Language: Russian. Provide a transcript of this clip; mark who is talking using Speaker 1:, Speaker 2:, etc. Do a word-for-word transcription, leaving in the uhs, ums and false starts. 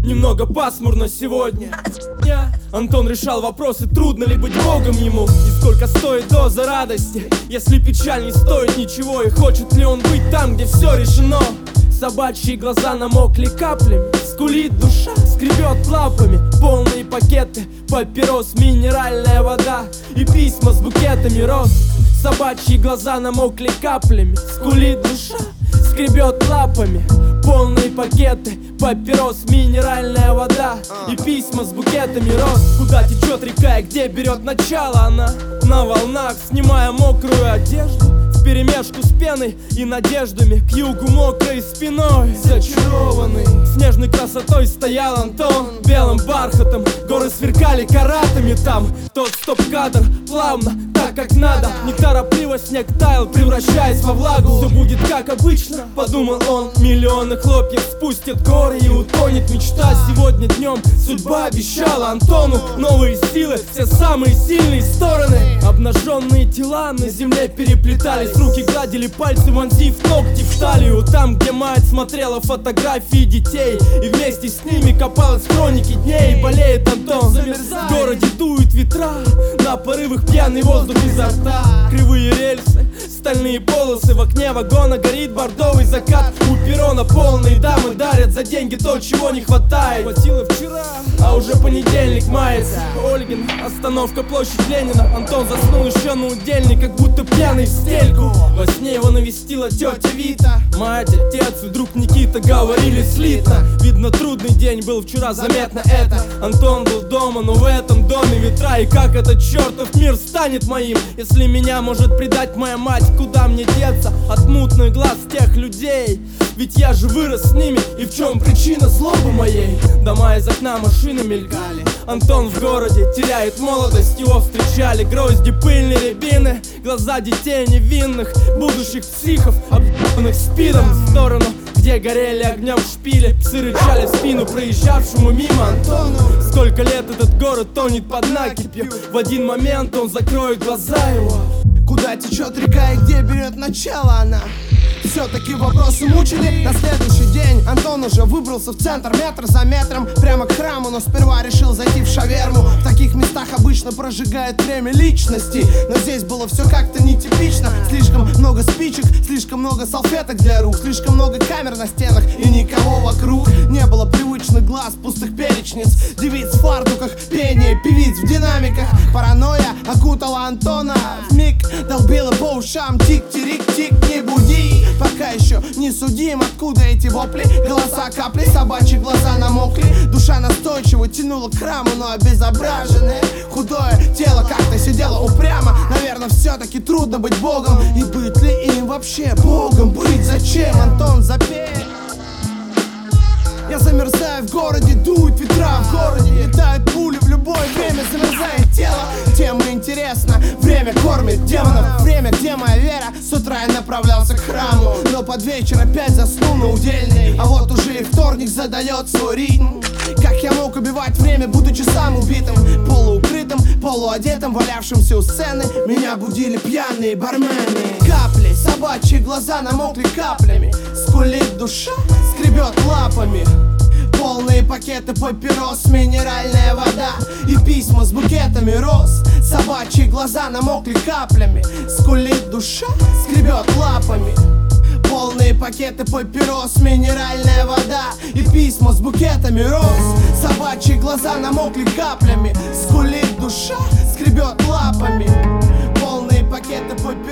Speaker 1: Немного пасмурно сегодня. Антон решал вопросы, трудно ли быть богом ему, и сколько стоит доза радости, если печаль не стоит ничего, и хочет ли он быть там, где все решено. Собачьи глаза намокли каплями, скулит душа, скребет лапами. Полные пакеты, папирос, минеральная вода и письма с букетами роз. Собачьи глаза намокли каплями, скулит душа, скребет лапами. Полные пакеты, папирос, минеральная вода и письма с букетами роз. Куда течет река и где берет начало она? На волнах, снимая мокрую одежду, вперемешку с пеной и надеждами, к югу мокрой спиной. Зачарованный снежной красотой стоял Антон, белым бархатом горы сверкали каратами там. Тот стоп-кадр плавно, так как надо, неторопливо снег таял, превращаясь во влагу. Все будет как обычно, подумал он, миллионы хлопьев спустят горы и утонет мечта. Сегодня днем судьба обещала Антону новые силы, все самые сильные стороны. Обнаженные тела на земле переплетались, руки гладили пальцы, вонзив ногти в талию. Там, где мать смотрела фотографии детей и вместе с ними копалась в хронике дней. Болеет Антон, замерзает, в городе дуют ветра, на порывах пьяный воздух изо рта. Кривые рельсы, стальные полосы, в окне вагона горит бордовый закат. У перрона полные дамы дарят за деньги то, чего не хватает. Хватило вчера, а уже понедельник мается. Ольгин, остановка, площадь Ленина. Антон заснул еще на удельник, как будто пьяный в стельку. Во сне его навестила тетя Вита. Мать, отец и друг Никита говорили слитно. Видно, трудный день был вчера, заметно это. Антон был дома, но в этом доме ветра. И как этот чертов мир станет моим, если меня может предать моя мать? Куда мне деться от мутных глаз тех людей? Ведь я же вырос с ними, и в чем причина злобы моей? Дома из окна, машины мелькали. Антон в городе теряет молодость, его встречали грозди, пыльные рябины, глаза детей невинных, будущих психов, объебанных спидом. В сторону, где горели огнем шпили, псы рычали в спину проезжавшему мимо Антону. Сколько лет этот город тонет под накипью, в один момент он закроет глаза его.
Speaker 2: Куда течет река и где берет начало она? Все-таки вопросы мучили. На следующий день Антон уже выбрался в центр, метр за метром, прямо к храму, но сперва решил зайти в шаверму. В таких местах обычно прожигает время личности, но здесь было все как-то нетипично. Слишком много спичек, слишком много салфеток для рук, слишком много камер на стенах и никого вокруг. Не было привычных глаз, пустых перечниц, девиц в фартуках, пение певиц в динамиках. Паранойя окутала Антона, вмиг долбила по ушам: тик-тирик-тик, не буди. Пока еще не судим, откуда эти вопли, голоса капли, собачьи глаза намокли. Душа настойчиво тянула к храму, но обезображенное худое тело как-то сидело упрямо. Наверное, все-таки трудно быть богом, и быть ли им вообще богом быть? Зачем, Антон, запей? Я замерзаю в городе, дуют ветра в городе, летают пули в любое время, замерзает тело. Тема интересна, время кормит демонов, время, где моя вера. С утра я направлялся к храму, но под вечер опять заснул на удельный. А вот уже и вторник задает свой ритм. Как я мог убивать время, будучи сам убитым, полуукрытым, полуодетым, валявшимся у сцены? Меня будили пьяные бармены. Капли, собачьи глаза намокли каплями, скулит душа, скребет лапами. Полные пакеты папирос, минеральная вода и письма с букетами роз. Собачьи глаза намокли каплями, скулит душа, скребет лапами. Полные пакеты папирос, минеральная вода и письма с букетами роз. Собачьи глаза намокли каплями, скулит душа, скребет лапами. Полные пакеты папирос.